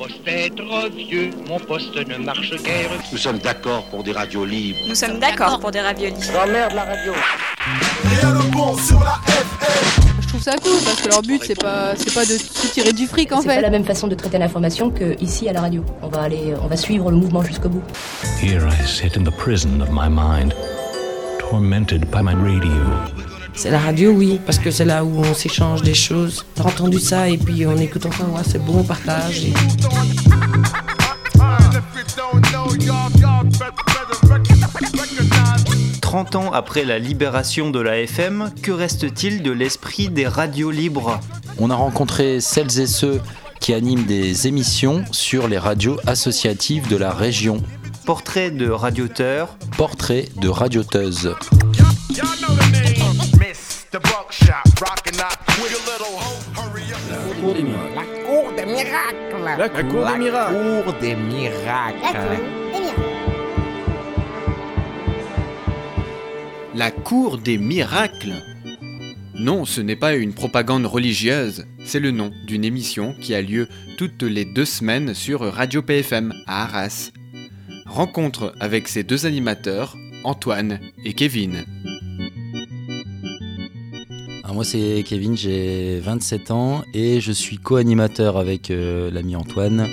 être vieux, mon poste ne marche guère. Nous sommes d'accord pour des radios libres. Nous sommes d'accord pour des raviolis. J'emmerde la radio. Rien de bon sur la FM. Je trouve ça cool parce que leur but c'est pas de se tirer du fric en fait. C'est pas la même façon de traiter l'information qu'ici à la radio. On va suivre le mouvement jusqu'au bout. Here I sit in the prison of my mind, tormented by my radio. C'est la radio, oui, parce que c'est là où on s'échange des choses. T'as entendu ça et puis on écoute enfin, ouais, c'est bon, on partage. 30 ans après la libération de la FM, que reste-t-il de l'esprit des radios libres ? On a rencontré celles et ceux qui animent des émissions sur les radios associatives de la région. Portrait de radioteurs. Portrait de radioteuses. La cour des miracles. La cour des miracles. La cour des miracles. La cour des miracles ? Non, ce n'est pas une propagande religieuse, c'est le nom d'une émission qui a lieu toutes les 2 semaines sur Radio PFM à Arras. Rencontre avec ses 2 animateurs, Antoine et Kevin. Alors moi c'est Kevin, j'ai 27 ans et je suis co-animateur avec l'ami Antoine.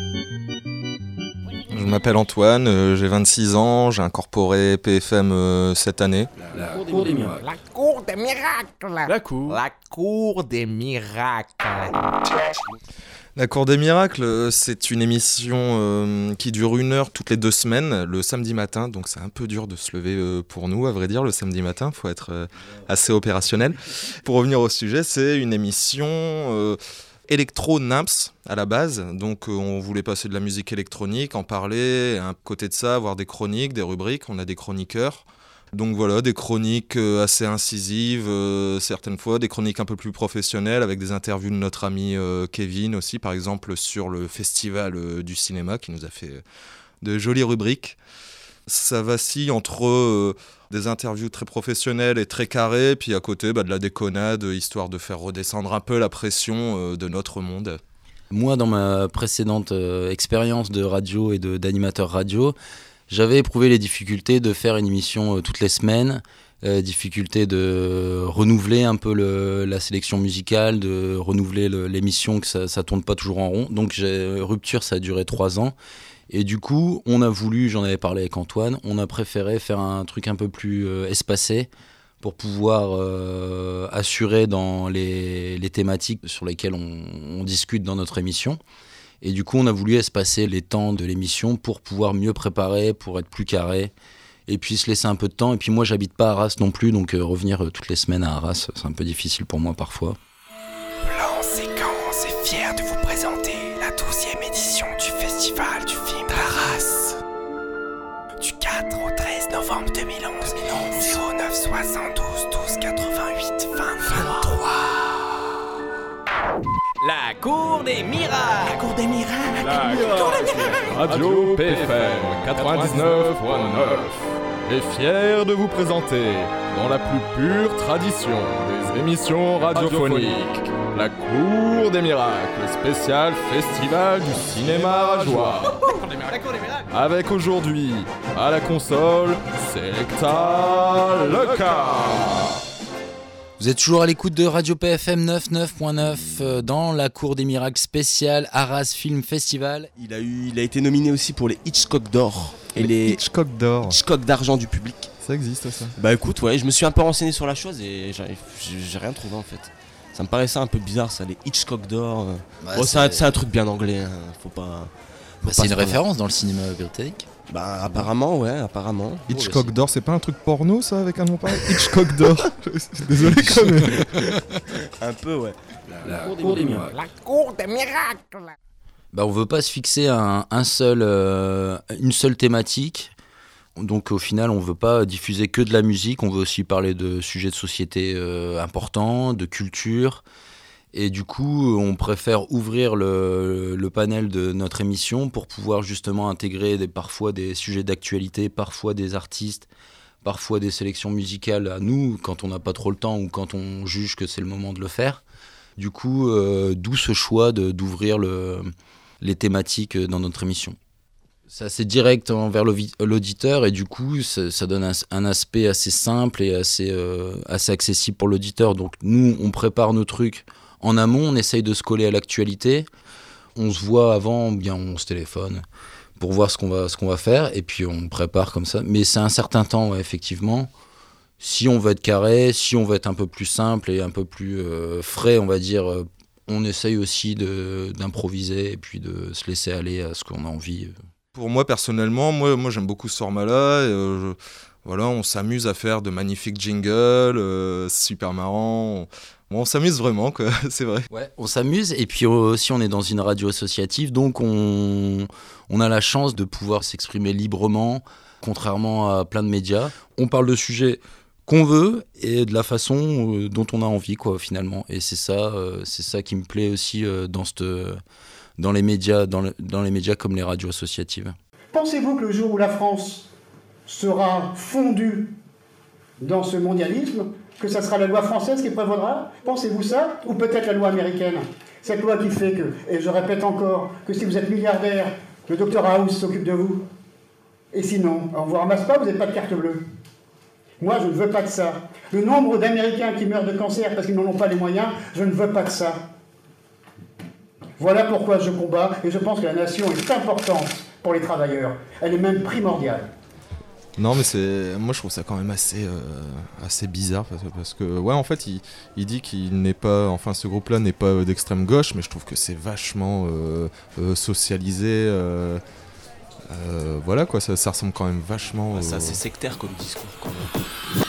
Je m'appelle Antoine, j'ai 26 ans, j'ai incorporé PFM cette année. La cour des miracles. La cour des miracles. La cour des miracles. La Cour des Miracles, c'est une émission qui dure 1 heure toutes les 2 semaines, le samedi matin, donc c'est un peu dur de se lever pour nous, à vrai dire, le samedi matin, il faut être assez opérationnel. Pour revenir au sujet, c'est une émission électro-NAMS à la base, donc on voulait passer de la musique électronique, en parler, à côté de ça, avoir des chroniques, des rubriques, on a des chroniqueurs. Donc voilà, des chroniques assez incisives, certaines fois, des chroniques un peu plus professionnelles, avec des interviews de notre ami Kevin aussi, par exemple sur le festival du cinéma, qui nous a fait de jolies rubriques. Ça vacille entre des interviews très professionnelles et très carrées, puis à côté de la déconnade, histoire de faire redescendre un peu la pression de notre monde. Moi, dans ma précédente expérience de radio et d'animateur radio, j'avais éprouvé les difficultés de faire une émission toutes les semaines, difficulté de renouveler un peu la sélection musicale, de renouveler l'émission, que ça tourne pas toujours en rond. Donc Rupture, ça a duré 3 ans. Et du coup, on a voulu, j'en avais parlé avec Antoine, on a préféré faire un truc un peu plus espacé pour pouvoir assurer dans les thématiques sur lesquelles on discute dans notre émission. Et du coup, on a voulu espacer les temps de l'émission pour pouvoir mieux préparer, pour être plus carré, et puis se laisser un peu de temps. Et puis moi, j'habite pas à Arras non plus, donc revenir toutes les semaines à Arras, c'est un peu difficile pour moi parfois. Plan Séquence est fier de vous présenter la 12e édition du Festival du film d'Arras. Du 4 au 13 novembre 2011, 09 72 12 88 23. La cour des miracles. La cour des miracles. La cour des miracles. Radio PFM 99.9 est fier de vous présenter, dans la plus pure tradition des émissions radiophoniques, la cour des miracles, spécial festival du cinéma rageois. Avec aujourd'hui, à la console, Selecta Leca. Vous êtes toujours à l'écoute de Radio PFM 99.9 dans la Cour des Miracles spéciale Arras Film Festival. Il a été nominé aussi pour les Hitchcock d'or et les Hitchcock d'or. Hitchcock d'argent du public. Ça existe ça ? Bah écoute, ouais, je me suis un peu renseigné sur la chose et j'ai rien trouvé en fait. Ça me paraissait un peu bizarre ça, les Hitchcock d'or. Bah, bon, c'est un truc bien anglais, hein. Faut pas c'est une référence dans le cinéma britannique. Bah apparemment, ouais, apparemment. Hitchcock d'or, c'est pas un truc porno ça avec un nom pareil ? Hitchcock d'or. Désolé quand même. Un peu, ouais. La cour des miracles. La cour des miracles. Bah on veut pas se fixer à une seule thématique. Donc au final, on veut pas diffuser que de la musique, on veut aussi parler de sujets de société importants, de culture. Et du coup, on préfère ouvrir le panel de notre émission pour pouvoir justement intégrer parfois des sujets d'actualité, parfois des artistes, parfois des sélections musicales à nous, quand on n'a pas trop le temps ou quand on juge que c'est le moment de le faire. Du coup, d'où ce choix d'ouvrir les thématiques dans notre émission. C'est assez direct envers l'auditeur et du coup ça donne un aspect assez simple et assez accessible pour l'auditeur. Donc nous on prépare nos trucs en amont, on essaye de se coller à l'actualité, on se voit avant, bien on se téléphone pour voir ce qu'on va faire et puis on prépare comme ça. Mais c'est un certain temps, ouais, effectivement. Si on veut être carré, si on veut être un peu plus simple et un peu plus frais, on va dire, on essaye aussi d'improviser et puis de se laisser aller à ce qu'on a envie. Pour moi personnellement, moi j'aime beaucoup ce format-là. Voilà, on s'amuse à faire de magnifiques jingles, super marrant. On s'amuse vraiment, quoi, c'est vrai. Ouais, on s'amuse et puis aussi on est dans une radio associative, donc on a la chance de pouvoir s'exprimer librement, contrairement à plein de médias. On parle de sujets qu'on veut et de la façon dont on a envie, quoi, finalement. Et c'est ça qui me plaît aussi dans les médias comme les radios associatives. Pensez-vous que le jour où la France sera fondue dans ce mondialisme, que ça sera la loi française qui prévaudra? Pensez-vous ça? Ou peut-être la loi américaine? Cette loi qui fait que, et je répète encore, que si vous êtes milliardaire, le Dr House s'occupe de vous. Et sinon, on ne vous ramasse pas, vous n'avez pas de carte bleue. Moi, je ne veux pas de ça. Le nombre d'Américains qui meurent de cancer parce qu'ils n'en ont pas les moyens, je ne veux pas de ça. Voilà pourquoi je combats, et je pense que la nation est importante pour les travailleurs. Elle est même primordiale. Non, mais moi je trouve ça quand même assez bizarre parce que ouais, en fait il dit qu'il n'est pas, enfin ce groupe-là n'est pas d'extrême gauche, mais je trouve que c'est vachement socialisé. Voilà quoi, ça ressemble quand même vachement. C'est assez sectaire comme discours quand même.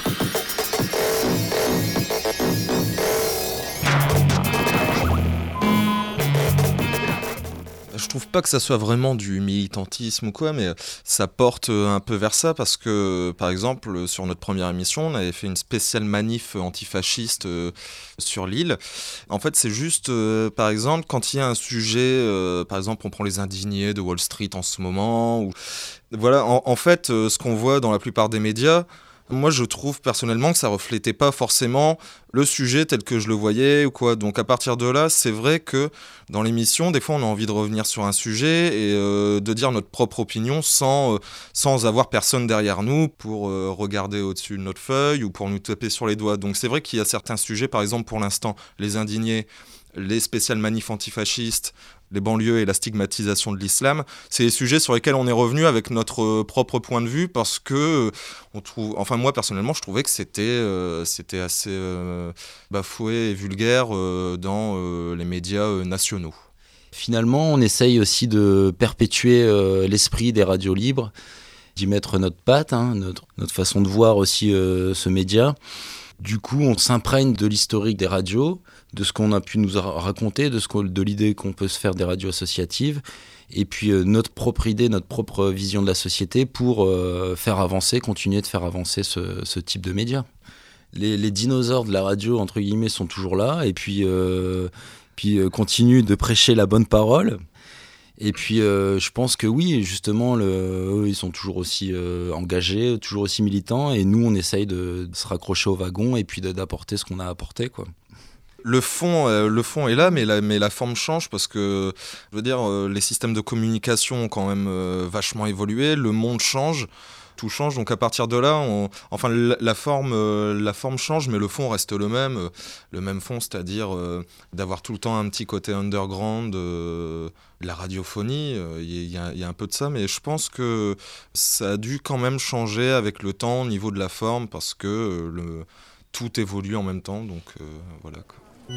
Je trouve pas que ça soit vraiment du militantisme ou quoi, mais ça porte un peu vers ça parce que, par exemple, sur notre première émission, on avait fait une spéciale manif antifasciste sur l'île. En fait, c'est juste, par exemple, quand il y a un sujet, par exemple, on prend les indignés de Wall Street en ce moment, ou voilà, en fait, ce qu'on voit dans la plupart des médias, moi, je trouve personnellement que ça reflétait pas forcément le sujet tel que je le voyais ou quoi. Donc à partir de là, c'est vrai que dans l'émission, des fois, on a envie de revenir sur un sujet et de dire notre propre opinion sans avoir personne derrière nous pour regarder au-dessus de notre feuille ou pour nous taper sur les doigts. Donc c'est vrai qu'il y a certains sujets, par exemple pour l'instant, les indignés, les spéciales manifs antifascistes, les banlieues et la stigmatisation de l'islam, c'est des sujets sur lesquels on est revenu avec notre propre point de vue parce que moi personnellement je trouvais que c'était assez bafoué et vulgaire dans les médias nationaux. Finalement, on essaye aussi de perpétuer l'esprit des radios libres, d'y mettre notre patte, notre façon de voir aussi ce média. Du coup, on s'imprègne de l'historique des radios, de ce qu'on a pu nous raconter, de l'idée qu'on peut se faire des radios associatives, et puis notre propre idée, notre propre vision de la société pour continuer de faire avancer ce type de médias. Les dinosaures de la radio, entre guillemets, sont toujours là, et puis continuent de prêcher la bonne parole. Et puis je pense que oui, justement, eux, ils sont toujours aussi engagés, toujours aussi militants, et nous, on essaye de se raccrocher au wagon et puis d'apporter ce qu'on a apporté, quoi. Le fond est là, mais la forme change parce que, je veux dire, les systèmes de communication ont quand même vachement évolué, le monde change. Tout change, donc à partir de là, la forme change, mais le fond reste le même fond, c'est-à-dire d'avoir tout le temps un petit côté underground, la radiophonie, il y a un peu de ça, mais je pense que ça a dû quand même changer avec le temps au niveau de la forme, parce que tout évolue en même temps, donc voilà quoi.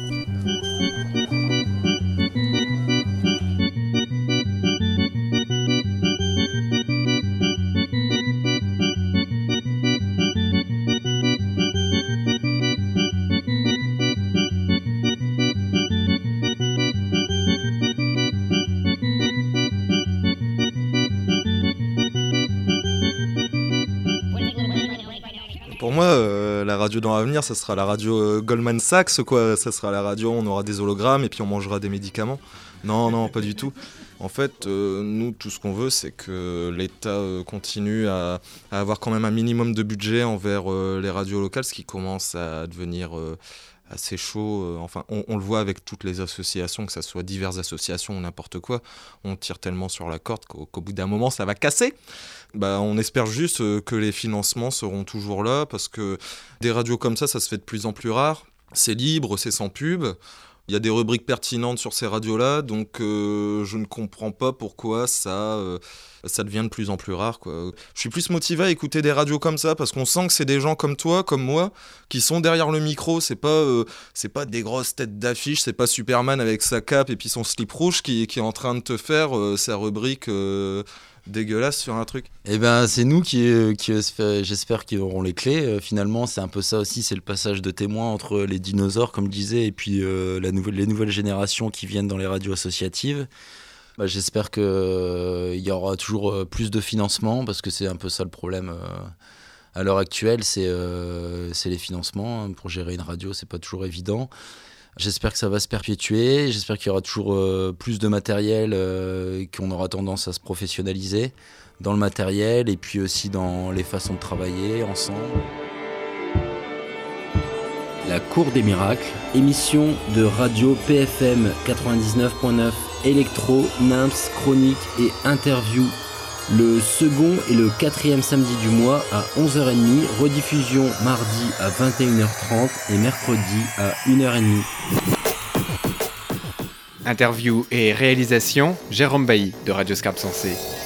Pour moi, la radio dans l'avenir, ça sera la radio Goldman Sachs, quoi. Ça sera la radio, on aura des hologrammes et puis on mangera des médicaments. Non, pas du tout. En fait, nous, tout ce qu'on veut, c'est que l'État continue à avoir quand même un minimum de budget envers les radios locales, ce qui commence à devenir assez chaud. Enfin, on le voit avec toutes les associations, que ça soit diverses associations ou n'importe quoi. On tire tellement sur la corde qu'au bout d'un moment, ça va casser. On espère juste que les financements seront toujours là, parce que des radios comme ça se fait de plus en plus rare. C'est libre, c'est sans pub. Il y a des rubriques pertinentes sur ces radios-là, donc je ne comprends pas pourquoi ça devient de plus en plus rare, quoi. Je suis plus motivé à écouter des radios comme ça, parce qu'on sent que c'est des gens comme toi, comme moi, qui sont derrière le micro. C'est pas des grosses têtes d'affiche, c'est pas Superman avec sa cape et puis son slip rouge qui est en train de te faire sa rubrique dégueulasse sur un truc. Eh ben, c'est nous qui j'espère qu'ils auront les clés. Finalement, c'est un peu ça aussi, c'est le passage de témoin entre les dinosaures, comme je disais, et puis les nouvelles générations qui viennent dans les radios associatives. J'espère qu'il y aura toujours plus de financement, parce que c'est un peu ça le problème à l'heure actuelle, c'est les financements. Pour gérer une radio, c'est pas toujours évident. J'espère que ça va se perpétuer, j'espère qu'il y aura toujours plus de matériel, qu'on aura tendance à se professionnaliser dans le matériel et puis aussi dans les façons de travailler ensemble. La Cour des Miracles, émission de radio PFM 99.9, électro, nymphs, chronique et interview. Le second et le 4e samedi du mois à 11h30, rediffusion mardi à 21h30 et mercredi à 1h30. Interview et réalisation, Jérôme Bailly de Radio Scarpe Sensée.